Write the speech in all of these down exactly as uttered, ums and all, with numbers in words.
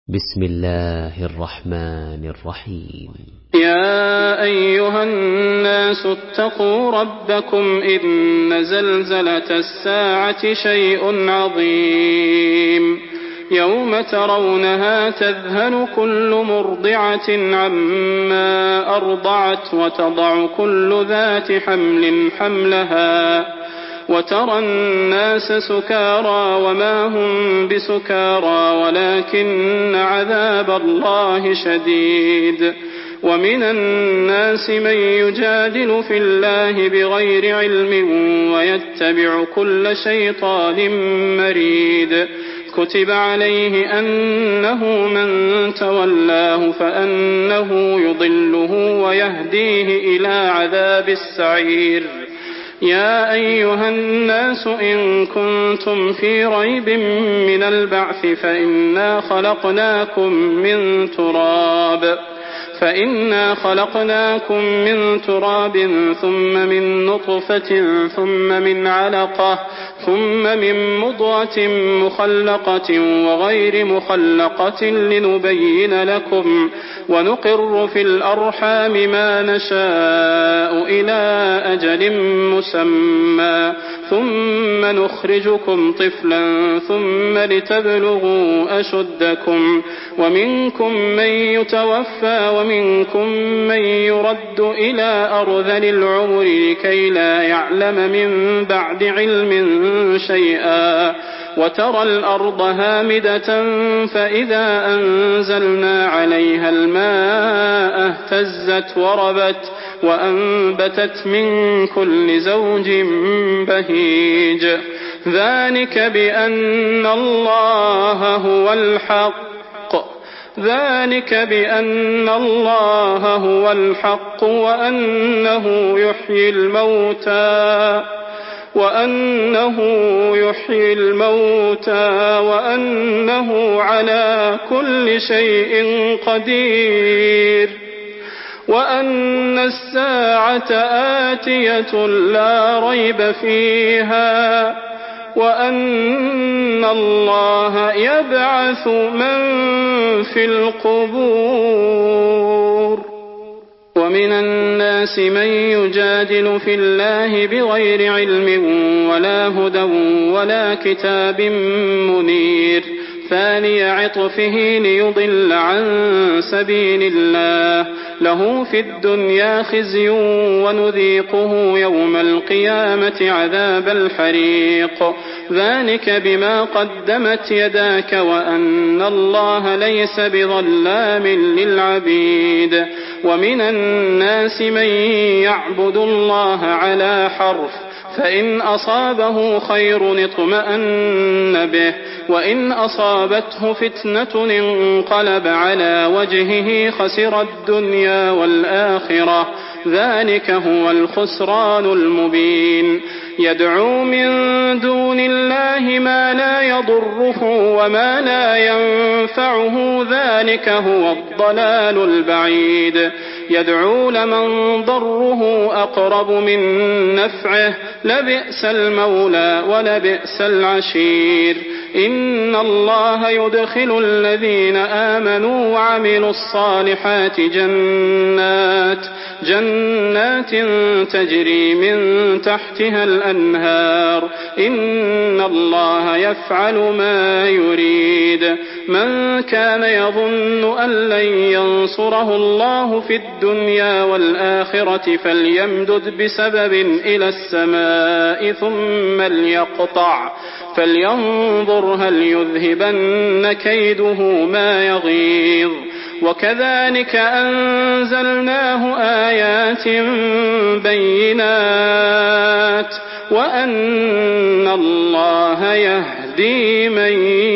بسم الله الرحمن الرحيم. يا أيها الناس اتقوا ربكم إن زلزلة الساعة شيء عظيم يوم ترونها تذهل كل مرضعة عما أرضعت وتضع كل ذات حمل حملها وترى الناس سكارى وما هم بسكارى ولكن عذاب الله شديد. ومن الناس من يجادل في الله بغير علم ويتبع كل شيطان مريد. كتب عليه أنه من تولاه فأنه يضله ويهديه إلى عذاب السعير. يا أيها الناس إن كنتم في ريب من البعث فإنا خلقناكم من تراب فإنا خلقناكم من تراب ثم من نطفة ثم من علقة ثم من مضغة مخلقة وغير مخلقة لنبين لكم ونقر في الأرحام ما نشاء إلى أجل مسمى ثم نخرجكم طفلا ثم لتبلغوا أشدكم ومنكم من يتوفى ومنكم من يرد إلى أرذل العمر لكي لا يعلم من بعد علم شيئا. وترى الأرض هامدة فإذا أنزلنا عليها الماء اهتزت وربت وأنبتت من كل زوج بهيج. ذلك بأن الله هو الحق ذلك بأن الله هو الحق وأنه يحيي الموتى وأنه يحيي الموتى وأنه على كل شيء قدير وأن الساعة آتية لا ريب فيها وأن الله يبعث من في القبور. ومن الناس من يجادل في الله بغير علم ولا هدى ولا كتاب منير ثاني عطفه ليضل عن سبيل الله. له في الدنيا خزي ونذيقه يوم القيامة عذاب الحريق. ذلك بما قدمت يداك وأن الله ليس بظلام للعبيد. ومن الناس من يعبد الله على حرف فإن أصابه خير اطمأن به وإن أصابته فتنة انقلب على وجهه خسر الدنيا والآخرة. ذلك هو الخسران المبين. يدعو من دون الله ما لا يضره وما لا ينفعه ذلك هو الضلال البعيد. يدعو لمن ضره أقرب من نفعه لبئس المولى ولبئس العشير. إن الله يدخل الذين آمنوا وعملوا الصالحات جنات جنات تجري من تحتها الأنهار. إن الله يفعل ما يريد. من كان يظن أن لن ينصره الله في الدنيا والآخرة فليمدد بسبب إلى السماء ثم ليقطع فلينظر هل يذهبن كيده ما يغيظ. وكذلك أنزلناه آيات بينات وأن الله يهدي من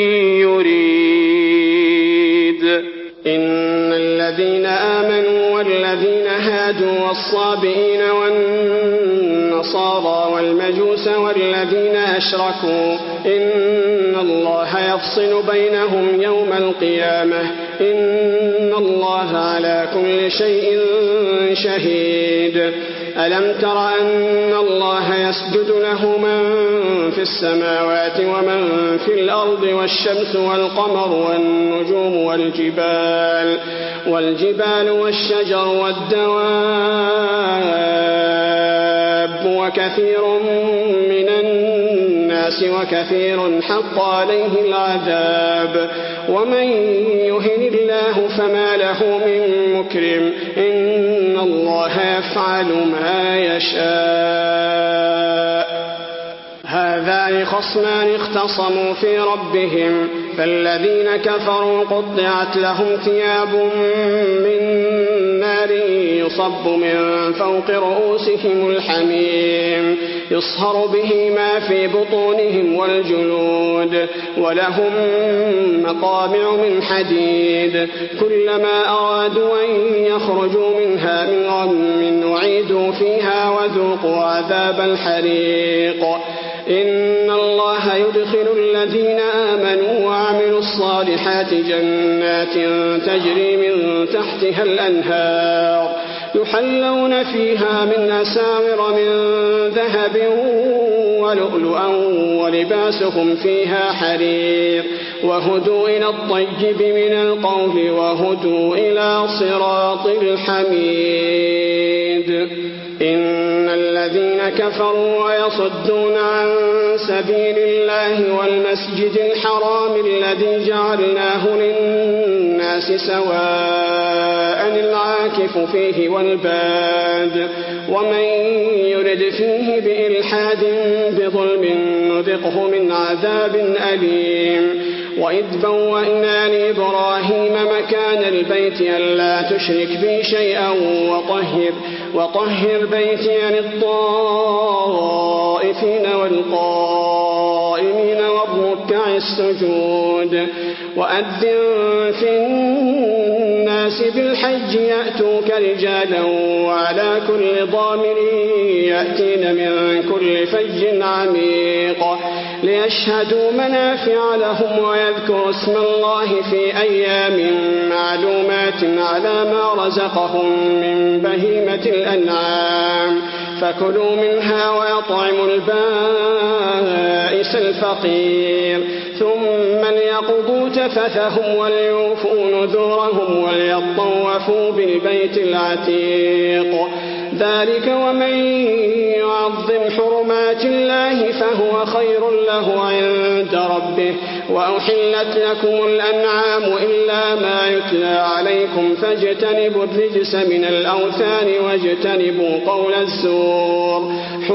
يريد. إن الذين آمنوا والذين هادوا والصابئين والنصارى والمجوس والذين أشركوا إن الله يفصل بينهم يوم القيامة إن الله على كل شيء شهيد. ألم تر أن الله يسجد له من في السماوات ومن في الأرض والشمس والقمر والنجوم والجبال والجبال والشجر والدواب وكثير من الناس وكثير حق عليه العذاب ومن يهن الله فما له من مكرم إن الله يفعل ما يشاء. هذان خصمان اختصموا في ربهم فالذين كفروا قطعت لهم ثياب من نار يصب من فوق رؤوسهم الحميم يصهر به ما في بطونهم والجلود ولهم مقامع من حديد كلما أرادوا أن يخرجوا منها من غم أعيدوا فيها وذوقوا عذاب الحريق. إن الله يدخل الذين آمنوا وعملوا الصالحات جنات تجري من تحتها الأنهار يحلون فيها من أساور من ذهب ولؤلؤا ولباسهم فيها حرير وهدوا إلى الطيب من القول وهدوا إلى صراط الحميد. إن الذين كفروا ويصدون عن سبيل الله والمسجد الحرام الذي جعلناه للناس سواء العاكف فيه والباد ومن يرد فيه بإلحاد بظلم نذقه من عذاب أليم. وإذ بوأنا لإبراهيم مكان البيت ألا تشرك بي شيئا وطهر, وطهر بيتي للطائفين والقائمين والركع السجود. وأذن في الناس بالحج يأتوك رجالا وعلى كل ضامر يأتين من كل فج عميق ليشهدوا منافع لهم ويذكروا اسم الله في أيام معلومات على ما رزقهم من بهيمة الأنعام فكلوا منها ويطعموا البائس الفقير ثم ليقضوا تفثهم وليوفوا نذورهم وليطوفوا بالبيت العتيق. ذلك ومن يعظم حرمات الله فهو خير له عند ربه. وأحلت لكم الأنعام إلا ما يتلى عليكم فاجتنبوا الرجس من الأوثان واجتنبوا قول الزور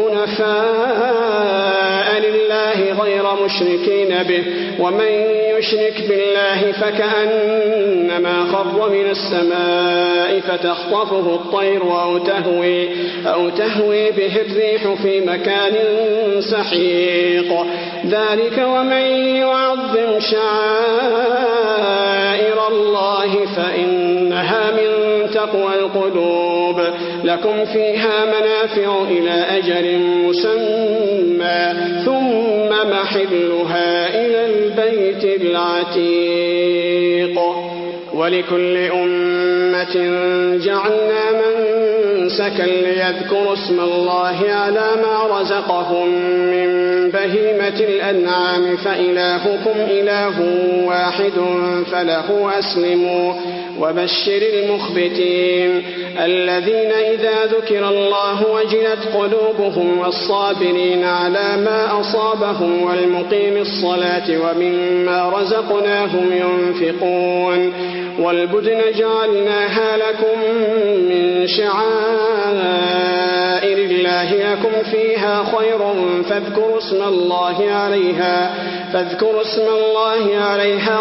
حنفاء لله غير مشركين به ومن يشرك بالله فكأنما خر من السماء فتخطفه الطير أو تهوي, أو تهوي به الريح في مكان سحيق. ذلك ومن يعظم شعائر الله فإنها من تقوى القلوب. لكم فيها منافع إلى أجل مسمى ثم محلها إلى البيت العتيق. ولكل أمة جعلنا منسكا ليذكروا اسم الله على ما رزقهم من بهيمة الأنعام فإلهكم إله واحد فله أسلموا. وبشر المخبتين الذين إذا ذكر الله وجلت قلوبهم والصابرين على ما أصابهم والمقيم الصلاة ومما رزقناهم ينفقون. والبدن جعلناها لكم من شعائر الله لكم فيها خير فاذكروا اسم الله عليها فاذكروا اسم الله عليها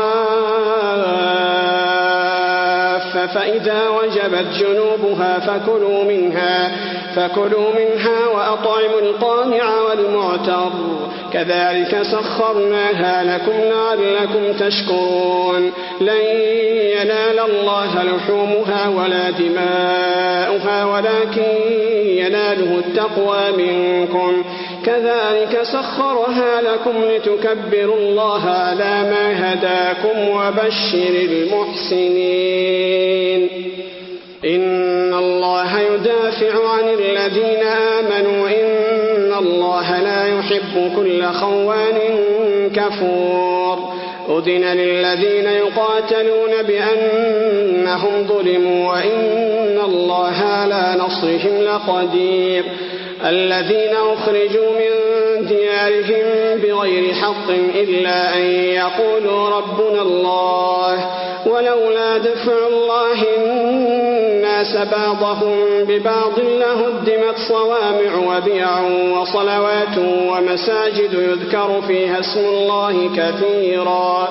صواف فإذا وجبت جنوبها فكلوا منها فكلوا منها وأطعموا القانع والمعتر كذلك سخرناها لكم لعلكم تشكرون. لن ينال الله لحومها ولا دماؤها ولكن يناله التقوى منكم كذلك سخرها لكم لتكبروا الله على ما هداكم وبشر المحسنين. إن الله يدافع عن الذين آمنوا إن الله لا يحب كل خوان كفور أذن للذين يقاتلون بأنهم ظلموا وإن الله على نصرهم لقدير الذين أخرجوا من ديارهم بغير حق إلا أن يقولوا ربنا الله ولولا دفع الله الناس بعضهم ببعض لهدمت صوامع وبيع وصلوات ومساجد يذكر فيها اسم الله كثيرا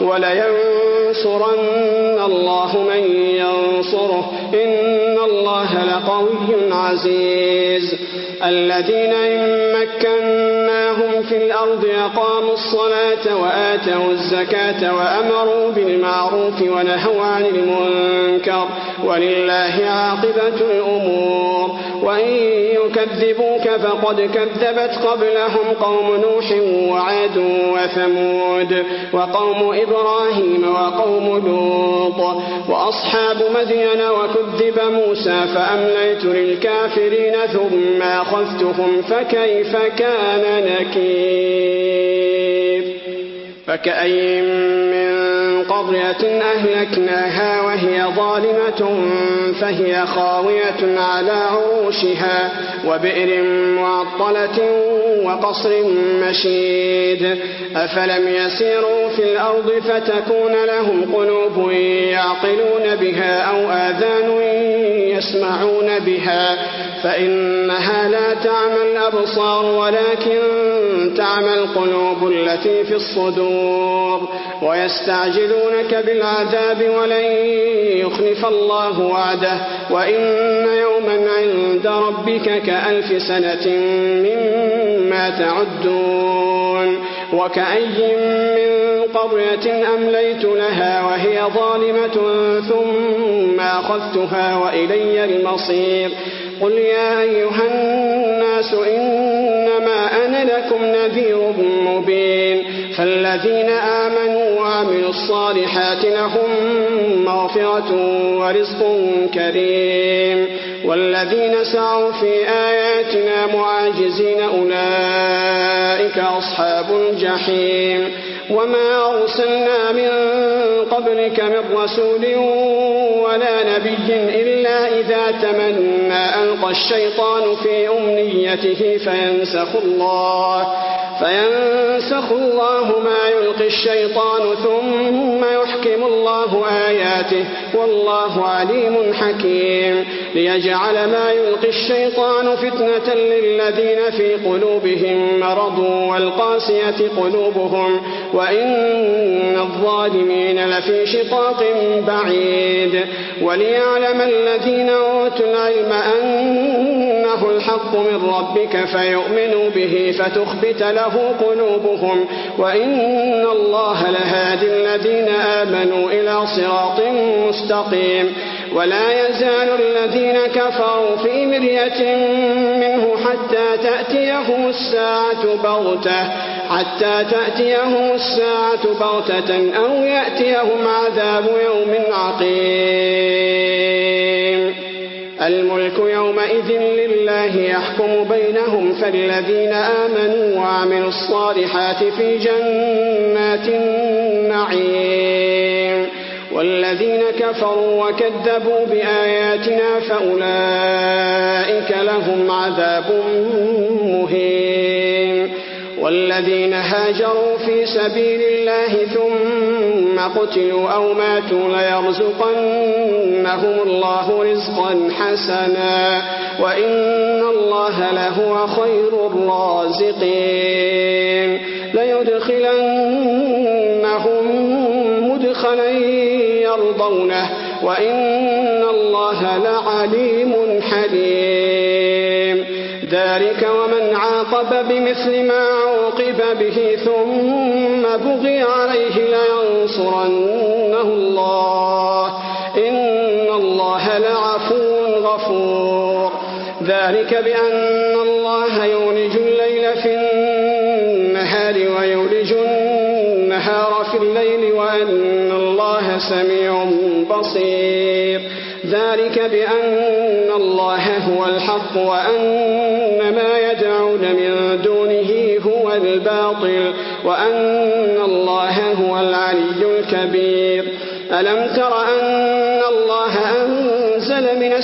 ولينصرن الله من ينصره إن الله لقوي عزيز الذين إن مكناهم في الأرض أقاموا الصلاة وآتوا الزكاة وأمروا بالمعروف ونهوا عن المنكر ولله عاقبة الأمور وإن يكذبوك فقد كذبت قبلهم قوم نوح وعاد وثمود وقوم إبراهيم وقوم لوط وأصحاب مدين وكذب موسى فأمليت للكافرين ثم أخذتهم فكيف كان نكير فكأي من قرية أهلكناها وهي ظالمة فهي خاوية على عروشها وبئر معطلة وقصر مشيد أفلم يسيروا في الأرض فتكون لهم قلوب يعقلون بها أو آذان يسمعون بها فإنها لا تعمى الأبصار ولكن تعمى القلوب التي في الصدور ويستعجلونك بالعذاب ولن يخلف الله وعده وإن يوما عند ربك كألف سنة مما تعدون وكأي من قرية أمليت لها وهي ظالمة ثم أخذتها وإلي المصير قل يا أيها الناس إنما أنا لكم نذير مبين فالذين آمنوا وعملوا الصالحات لهم مغفرة ورزق كريم والذين سعوا في آياتنا معاجزين أولئك أصحاب الجحيم وما أرسلنا من قبلك من رسول ولا نبي إلا إذا تمنى ألقى الشيطان في أمنيته فينسخ الله فينسخ الله ما يلقي الشيطان ثم يحكم الله آياته والله عليم حكيم ليجعل ما يلقي الشيطان فتنة للذين في قلوبهم مرض والقاسية قلوبهم وإن الظالمين لفي شقاق بعيد وليعلم الذين أوتوا العلم أنه الحق من ربك فيؤمنوا به فتخبت له قلوبهم وإن الله لهادي الذين آمنوا إلى صراط مستقيم ولا يزال الذين كفروا في مرية منه حتى تأتيهم الساعة بغتة حتى تأتيهم الساعة بغتة أو يأتيهم عذاب يوم عقيم الملك يومئذ لله يحكم بينهم فالذين آمنوا وعملوا الصالحات في جنات النعيم والذين كفروا وكذبوا بآياتنا فأولئك لهم عذاب مهين والذين هاجروا في سبيل الله ثم قتلوا أو ماتوا ليرزقنهم الله رزقا حسنا وإن الله لهو خير الرازقين ليدخلنهم مدخلا يرضونه وإن الله لعليم حليم ذلك ومن عاقب بمثل ما عوقب به ثم بغي عليه لينصرنه الله إن الله لعفو غفور ذلك بأن الله يولج الليل في النهار ويولج النهار في الليل وأن الله سميع بصير. ذلك بأن الله هو الحق وأن ما يدعون من دونه هو الباطل وأن الله هو العلي الكبير. ألم تر أن الله أنزل من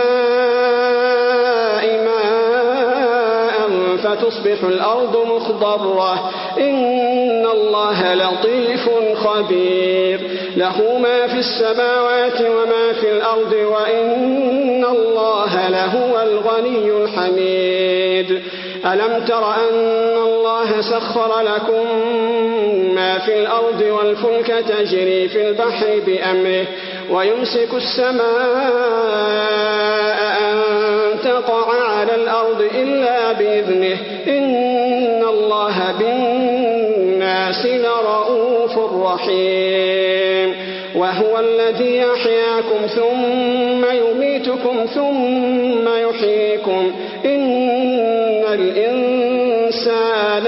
السماء ماء فتصبح الأرض مخضرة إن الله لطيف خبير. له ما في السماوات وما في الأرض وإن الله لهو الغني الحميد. ألم تر أن الله سخر لكم ما في الأرض والفلك تجري في البحر بأمره ويمسك السماء أن تقع على الأرض إلا بإذنه إن الله بالناس لرؤوف رحيم. وهو الذي يحياكم ثم يميتكم ثم يحييكم إن الإنسان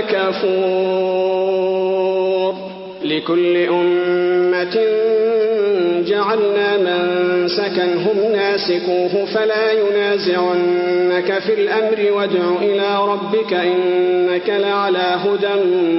لكفور. لكل أمة جعلنا منسكا هم ناسكوه فلا ينازعنك في الأمر وادع إلى ربك إنك لعلى هدى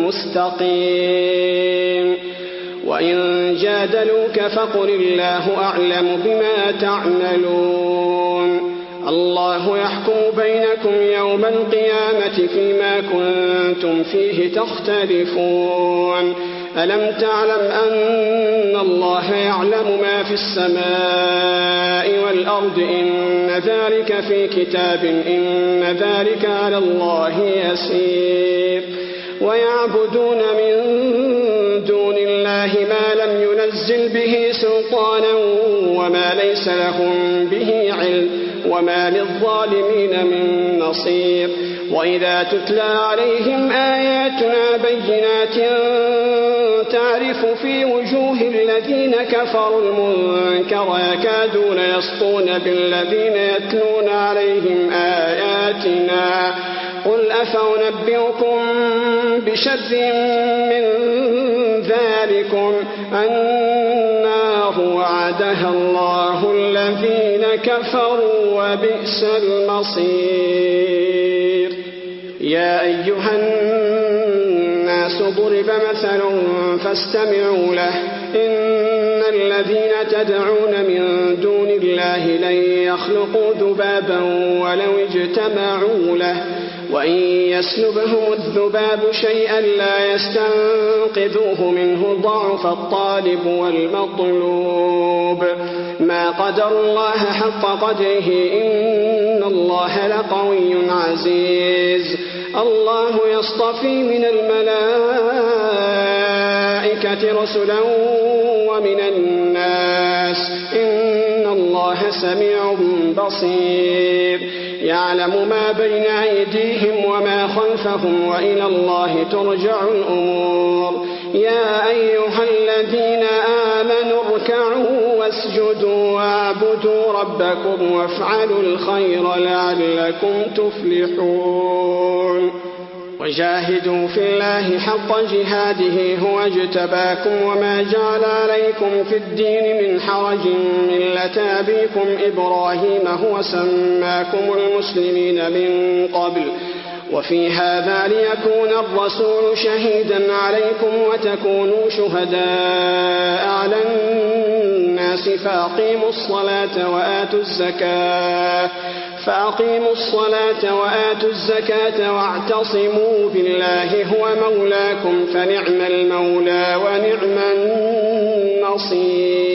مستقيم. وإن جادلوك فقل الله أعلم بما تعملون. الله يحكم بينكم يوم القيامة فيما كنتم فيه تختلفون. ألم تعلم أن الله يعلم ما في السماء والأرض إن ذلك في كتاب إن ذلك على الله يسير. ويعبدون من دون الله ما لم ينزل به سلطانا وما ليس لهم به علم وما للظالمين من نصير. وإذا تتلى عليهم آياتنا بينات تعرف في وجوه الذين كفروا المنكر يكادون يسطون بالذين يتلون عليهم آياتنا قل أفأنبئكم بشر من ذلكم النار وعدها الله الذين كفروا وبئس المصير. يا أيها الناس ضرب مثل فاستمعوا له إن الذين تدعون من دون الله لن يخلقوا ذبابا ولو اجتمعوا له وإن يسلبهم الذباب شيئا لا يستنقذوه منه ضعف الطالب والمطلوب. ما قدر الله حق قدره إن الله لقوي عزيز. الله يصطفي من الملائكة رسلا ومن الناس إن الله سميع بصير. يعلم ما بين أيديهم وما خلفهم وإلى الله ترجع الأمور. يا أيها الذين آمنوا اركعوا واسجدوا واعبدوا ربكم وافعلوا الخير لعلكم تفلحون. وجاهدوا في الله حق جهاده هو اجتباكم وما جعل عليكم في الدين من حرج ملة أبيكم إبراهيم هو سماكم المسلمين من قبل وفي هذا ليكون الرسول شهيدا عليكم وتكونوا شهداء على الناس فأقيموا الصلاة وآتوا الزكاة فأقيموا الصلاة وآتوا الزكاة واعتصموا بالله هو مولاكم فنعم المولى ونعم النصير.